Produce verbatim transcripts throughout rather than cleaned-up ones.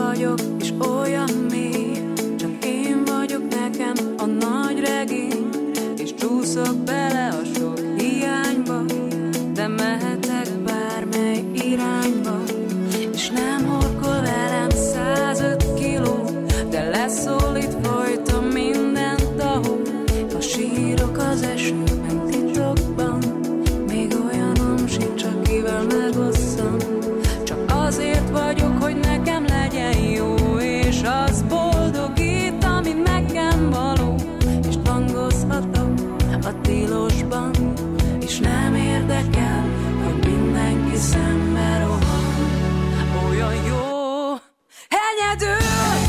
vagyok, és olyan mély, csak én vagyok nekem a nagy regény, és csúszok bele a sok hiányba, de mehetek bármely irányba, és nem horkol velem százöt kiló, de leszólít folyton minden tahó. Ha sírok az esőben titokban, még olyanom sincs, akivel megosszam. Csak azért vagyok, hogy nekem legyen jó, és az boldogít, ami nekem való. És tangozhatok a tilosban, és nem érdekel, hogy mindenki szembe rohan. Olyan jó, egyedül,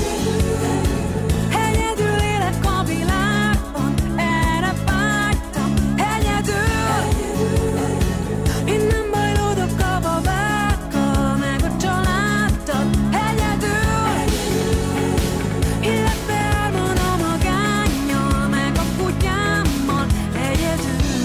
egyedül élek a világban, erre vágytam, egyedül. Én nem bajlódok a babákkal, meg a családdal, egyedül. Illetve álmon a magánnyal, meg a kutyámmal, egyedül.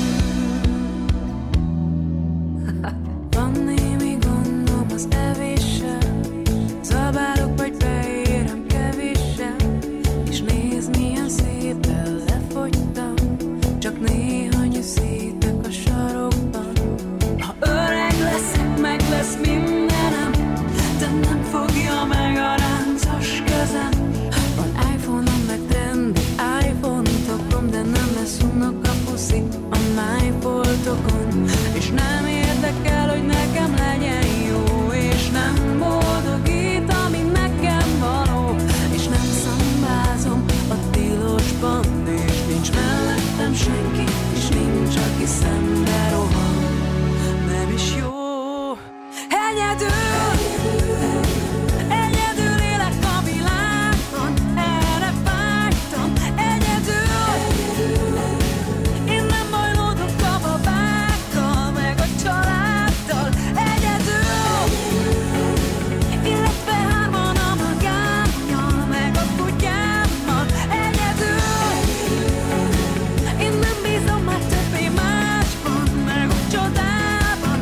Van némi gondom az evéssel, zabálok, vagy beérem kevéssel, és nézd, milyen szépen lefogytam, csak néha nyűszítek a sarokban. Ha öreg leszek, meg lesz mindenem, de nem fogja meg a ráncos kezem. Van iPhone-om, meg trendi iPhone-tokon, de nem lesz unok a puszi a májfoltokon. És nem érdekel, hogy nekem legyen jó, és nem boldogít, ami nekem való. És nem szambázom a tilosban, és nincs mellettem senki, és nincs, aki szembe rohan. Nem is jó, egyedül, egyedül élek a világon, erre vágytam, egyedül. Én nem bajlódok a babákkal, meg a családdal, egyedül. Illetve hárman a magánnyal, meg a kutyámmal, egyedül. Én nem bízom már többé másban, meg a csodában.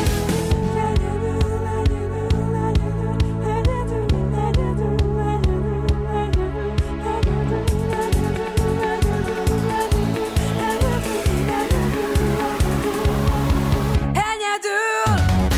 Egyedül.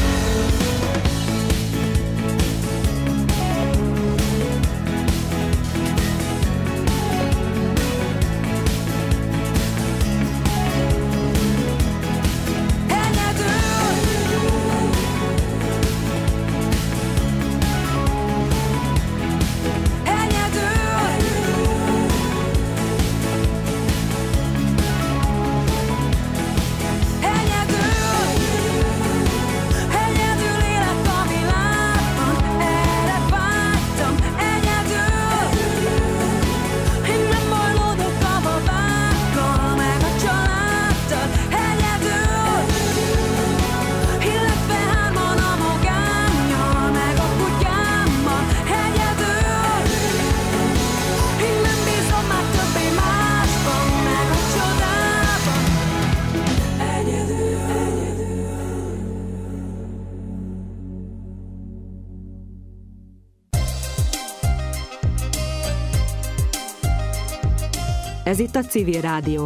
Ez itt a Civil Rádió.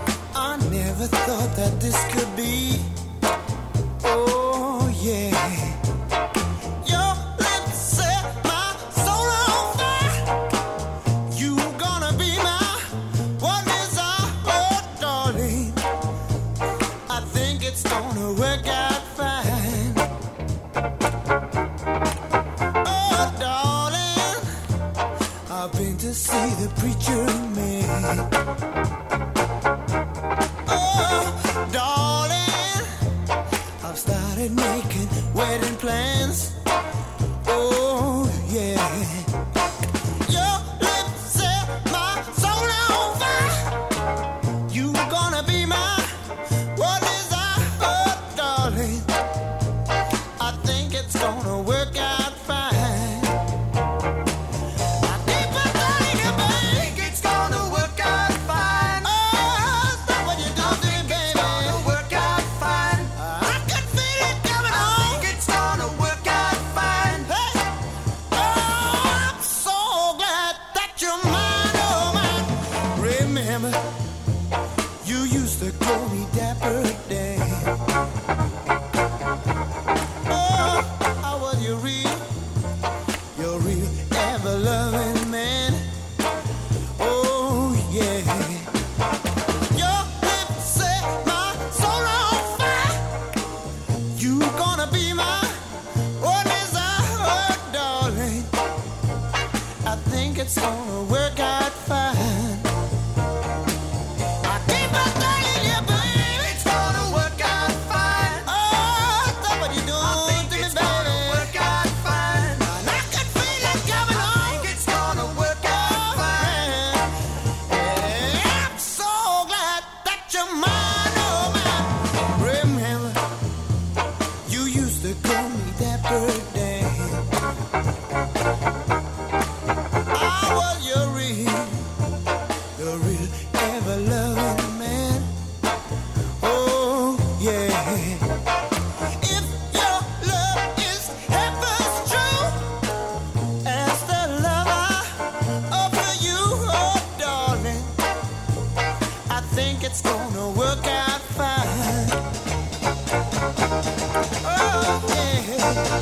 Thought that this could be, oh yeah. dapper day. Oh, how was you real? You're real, ever-loving man. Oh, yeah. Your lips set my soul on fire. You gonna be my one desire, darling. I think it's gonna work out fine. I keep on telling you, baby, it's gonna work out fine. Oh, that's what you're doing to me, baby. Gonna work out fine. And I can feel it coming on. I think it's gonna work out fine. Yeah, I'm so glad that you're mine, oh mine. Remember, you used to call me that birthday. I was your real, your real ever-loving man. Oh, yeah. If your love is heaven's true, as the love I offer you, oh, darling, I think it's gonna work out fine. Oh, yeah.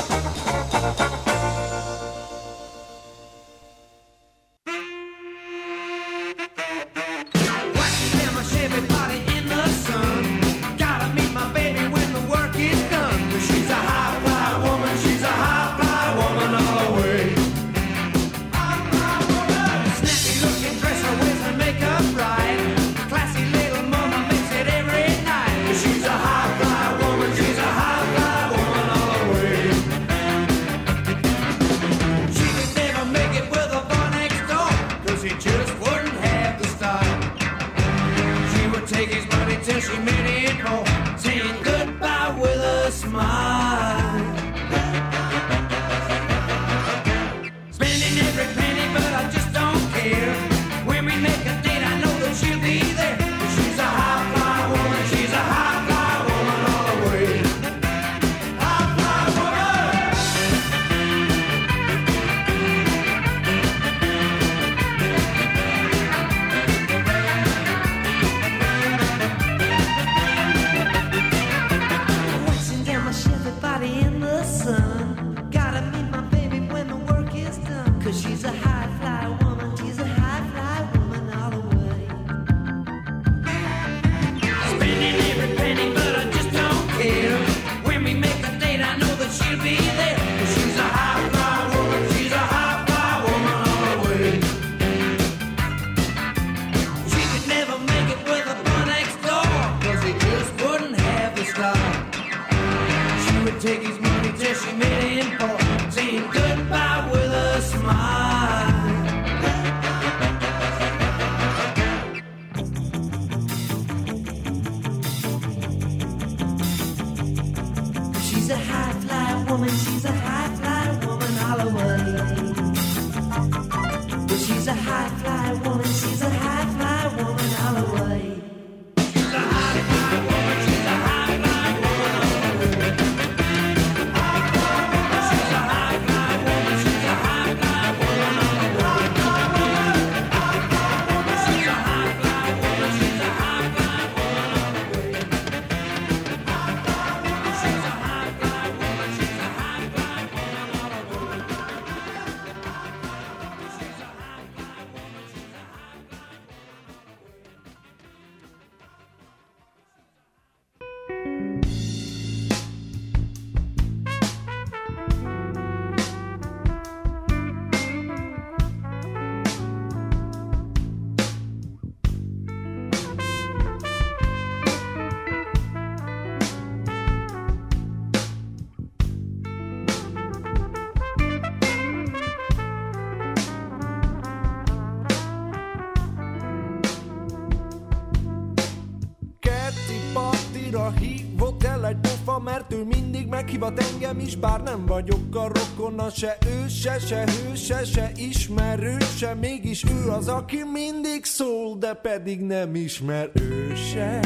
Mert ő mindig meghívat engem is, bár nem vagyok a rokona, se ő, se, se hő, se, se ismerő, se. Mégis ő az, aki mindig szól, de pedig nem ismer ő se.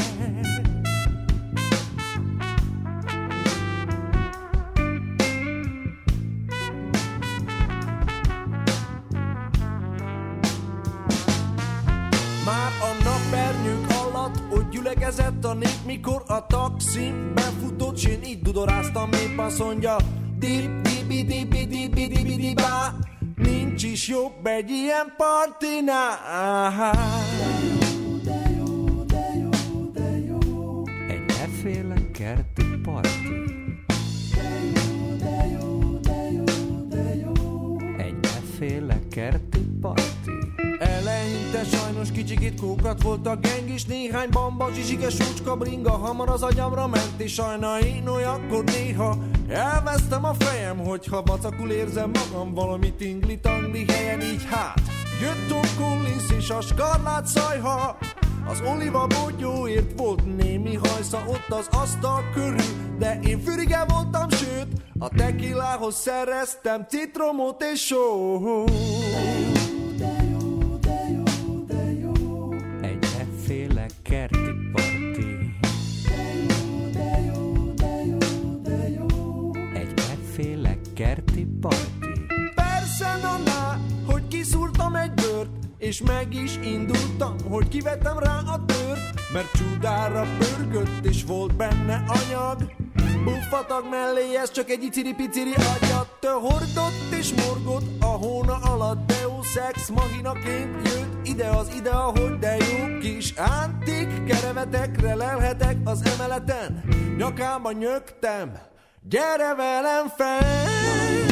Már a napernyők alatt ott gyülek Lélegezett a nép, mikor a taxin befutott, s én így dudoráztam, épp azt mondja, dip, dibi, dibi, dibi, dibi, dibá. Nincs is jobb egy ilyen partinál. Egy efféle kerti parti. Egy efféle kerti parti. Eleinte sajnos kicsikét kókat volt a geng, és néhány bamba, zsizsike, súcska, bringa hamar az agyamra ment, és sajna én olyankor néha elvesztem a fejem, hogyha vacakul érzem magam valami tingli-tangli helyen, így hát jött Tom Collins és a Skarlát Szajha. Az oliva bogyóért volt némi hajsza ott az asztal körül, de én fürige voltam, sőt a tequilához szereztem citromot és sót. Egy efféle kerti parti. Egy efféle kerti parti. Persze, na-na, hogy kiszúrtam egy bőrt, és meg is indultam, hogy kivettem rá a tört, mert csudára pörgött, és volt benne anyag. Buffatag mellé, ez csak egy iciri-piciri agyat, hordott és morgott a hóna alatt, Deus Ex Machinaként jött ide az ide, ahogy de jó kis antik kerevetekre lelhetek az emeleten, nyakába nyögtem, gyere velem fel!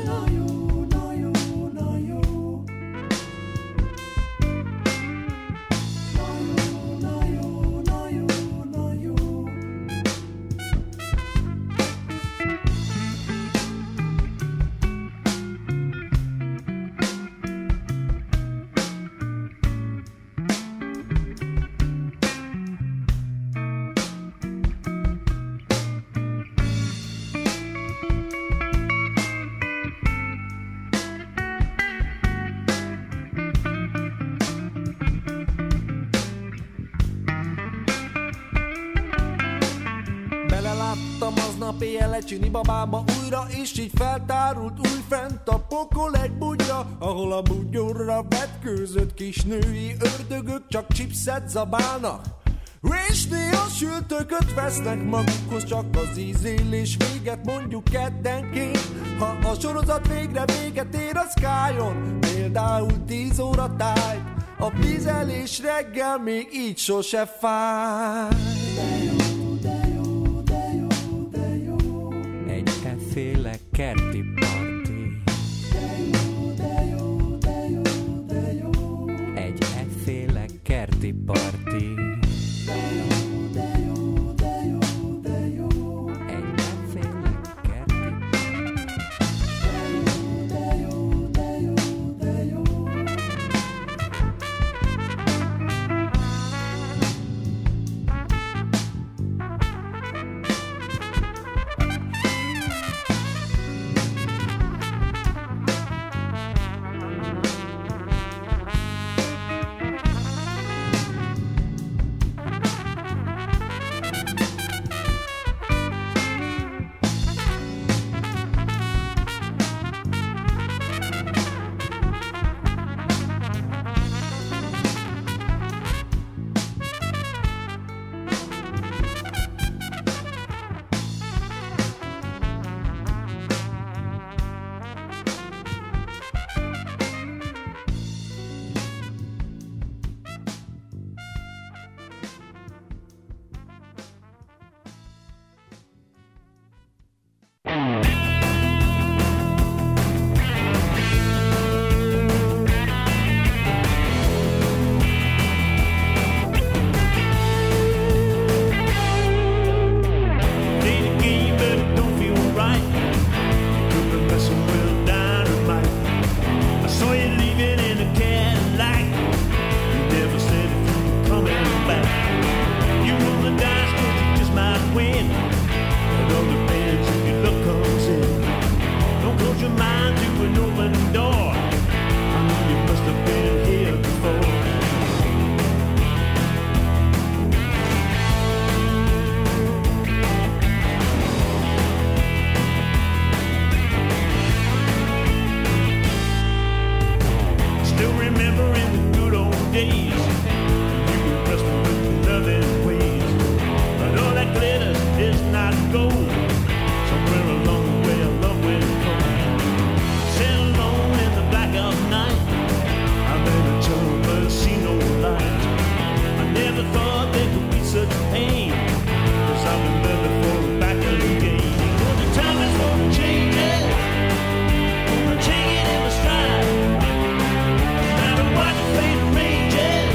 Aznap éjjel egy csini babába újra, és így feltárult új fent a pokol egy bugya, ahol a bugyorra vetkőzött kis női ördögök csak chipset zabálnak, és néha sültököt vesznek magukhoz, csak az ízélés véget mondjuk keddenként. Ha a sorozat végre véget ér a Skyon, például tíz óra tájt, a vízelés reggel még így sose fáj. Efféle kerti parti. Egy efféle kerti parti. thought there could be such pain, 'cause I've been there before and back again. Well, the time is for a change, I'm taking it in stride, no matter what the fate arranges,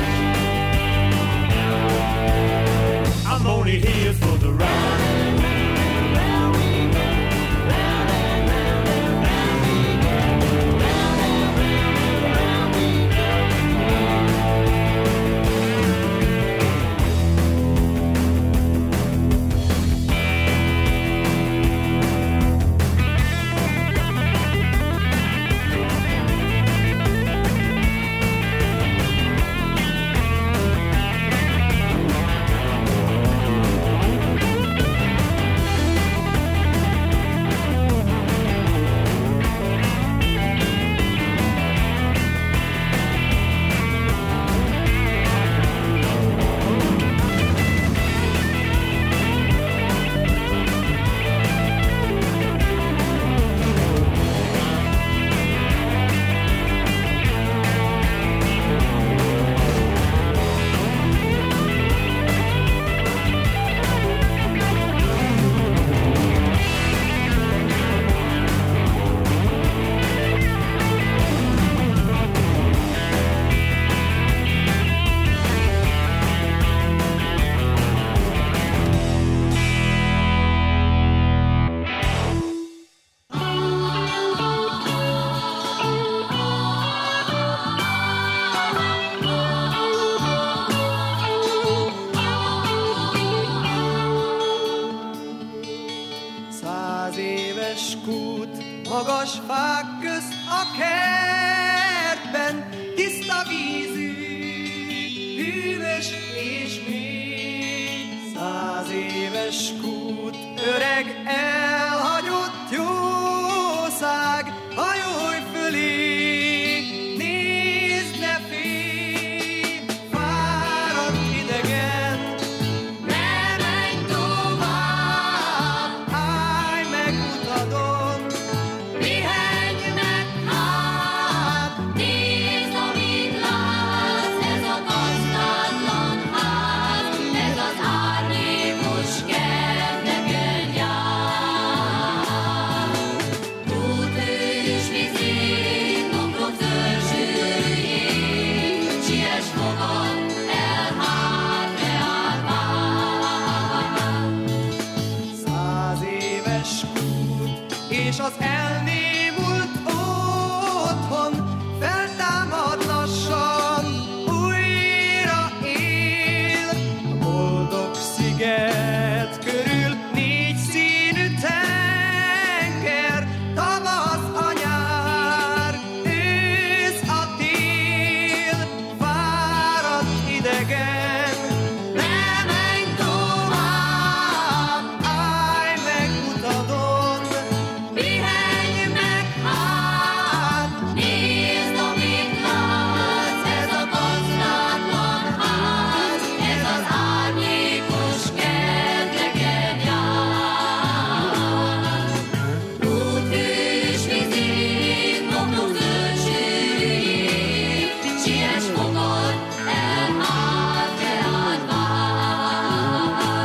I'm only here for the ride. Magas fák közt a kertben, tiszta vízű, hűvös és mély. Száz éves kút, öreg elhagyott jószág, hajolj fölé, nézd ne félj, fáradt idegen, ne menj tovább, állj meg utadon, pihenj meg hát, nézd, amit látsz, ez a gazdátlan ház, ez az árnyékos kerteken jár. Túltős vizén, homlok zöldsőjén, siess fogad el, hát reál vár. Száz éves kút, és az elnémult otthon feltámad lassan, újra él. A boldog sziget körül négy színű tenger, tavasz a nyár, ősz a tél, fáradt idegen, ne menj tovább, állj meg utadon, pihenj meg hát, nézd, amit látsz, ez a gazdátlan ház, ez az árnyékos kerteken jár. Úthűs vizén, homlok zöldsőjén, siess fogad el, hát reád vár.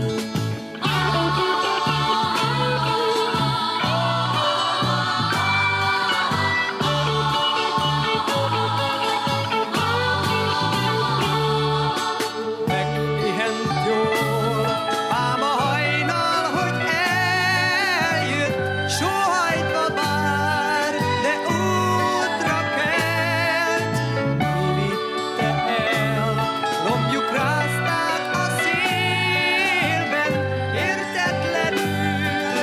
Megpihent jól, ám a hajnal, hogy eljött, sóhajtva vár, de útra kelt. Mi vitte el? Lombjuk rázták a szélben, értetlenül a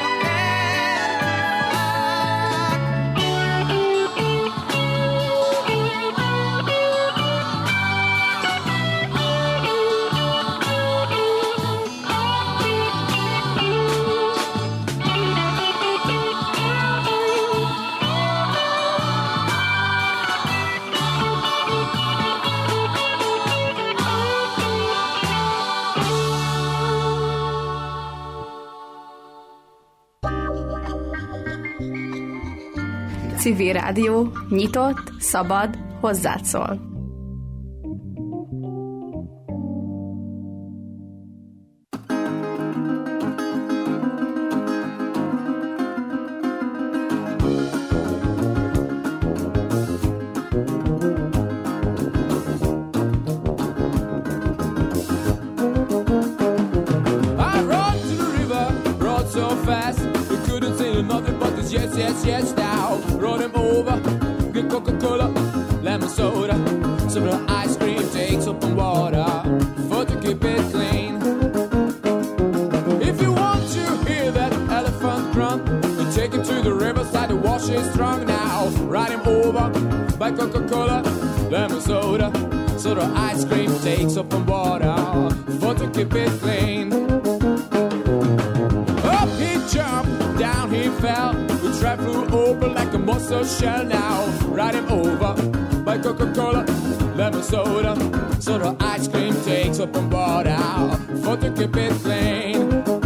Civil Rádió, nyitott, szabad, hozzád szól. very strong now. Ride him over by Coca-Cola, lemon soda, soda ice cream takes up on water for to keep it clean. Up he jumped, down he fell. The trap flew open like a monster shell now. Ride him over by Coca-Cola, lemon soda, soda ice cream takes up on water for to keep it clean.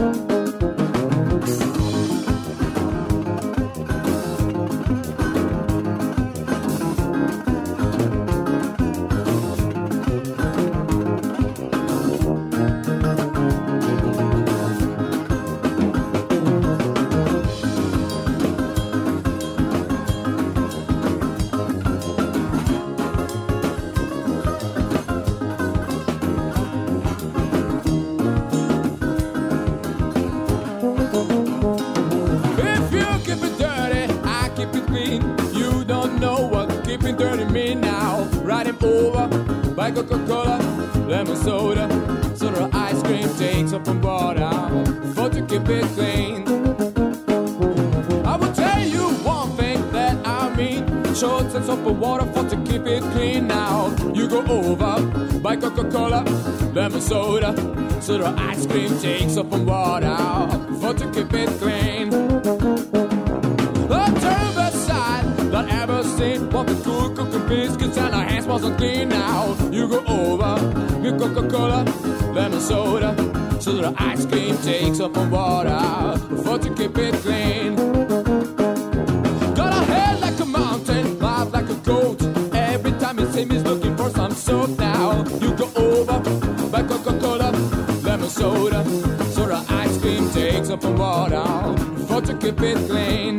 Coca-Cola, lemon soda, soda ice cream takes up on water for to keep it clean. I will tell you one thing that I mean, short sense of water for to keep it clean now. You go over by Coca-Cola, lemon soda, soda ice cream takes up on water for to keep it clean. The turn side that ever seen what the cool cooking biscuits and our hands wasn't clean now. You go over with Coca-Cola, lemon soda, soda ice cream takes up on water for to keep it clean. Got a head like a mountain, mouth like a goat. Every time you see me, he's looking for some soap now. You go over by Coca-Cola, lemon soda, soda ice cream takes up on water for to keep it clean.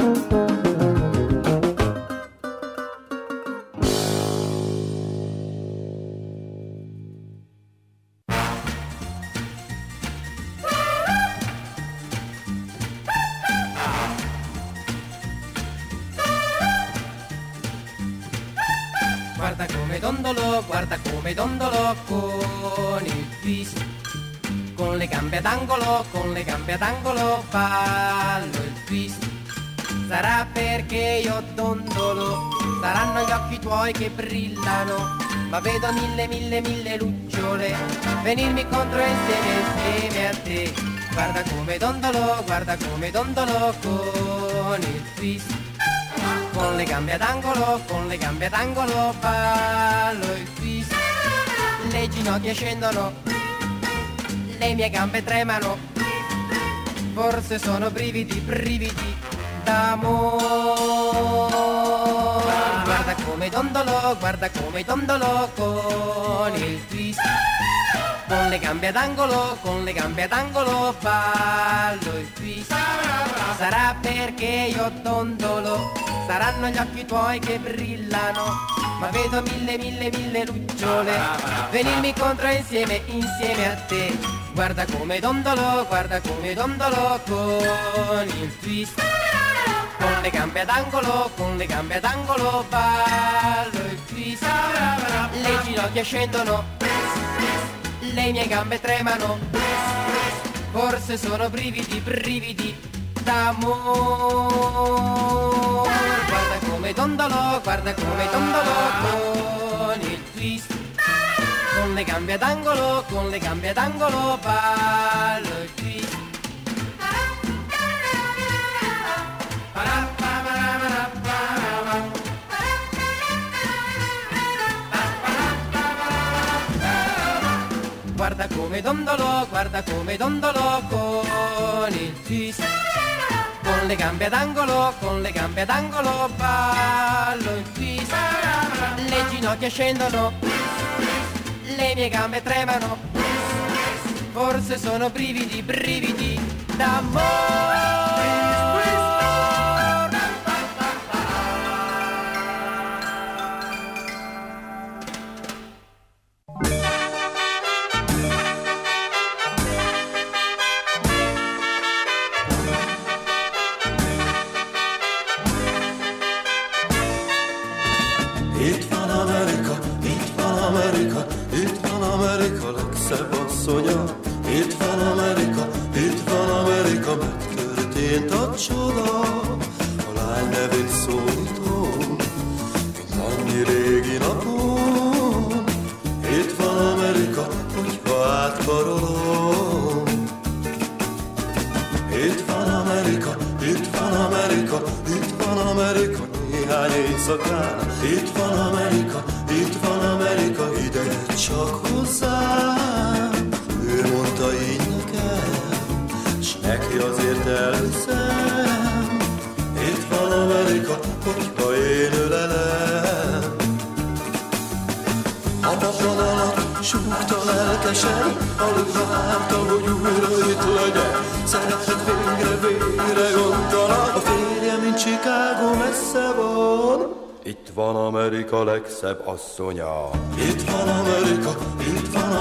Guarda come dondolo, guarda come dondolo con il twist. Con le gambe ad angolo, con le gambe ad angolo fallo il twist. Sarà perché io dondolo, saranno gli occhi tuoi che brillano, ma vedo mille mille mille lucciole venirmi contro insieme insieme a te. Guarda come dondolo, guarda come dondolo con il twist. Con le gambe ad angolo, con le gambe ad angolo ballo il twist. Le ginocchia scendono, le mie gambe tremano, forse sono brividi, brividi d'amore. Guarda come dondolo, guarda come dondolo con il twist. Con le gambe ad angolo, con le gambe ad angolo ballo il twist. Sarà perché io dondolo, saranno gli occhi tuoi che brillano, ma vedo mille mille mille lucciole venirmi contro insieme, insieme a te. Guarda come dondolo, guarda come dondolo con il twist. Con le gambe ad angolo, con le gambe ad angolo ballo il twist. Le ginocchia scendono, le mie gambe tremano, forse sono brividi, brividi d'amore. Guarda come dondolo, guarda come dondolo con il twist. Con le gambe ad angolo, con le gambe ad angolo ballo il twist. Guarda come dondolo, guarda come dondolo con il twist. Con le gambe ad angolo, con le gambe ad angolo ballo il twist. Le ginocchia scendono, le mie gambe tremano, forse sono brividi, brividi d'amore. Itt van Amerika, itt van Amerika, itt van Amerika legszebb asszonya. Itt van Amerika, itt van Amerika, megtörtént a csoda. A lány nevén ha átkarolom. Itt van Amerika, itt van Amerika, itt van Amerika, néhány éjszakán. Itt van Amerika, itt van Amerika, ide csak hozzám. Ő mondta így nekem, s neki azért elhiszem. Itt van Amerika, hogyha én ölelem. A paplan alatt súgta lelkesen, alig várta, hogy újra itt legyen. Szeretett végre, végre gondolat, a férje, mint Chicago messze van. Itt van Amerika legszebb asszonya. Itt van Amerika, itt van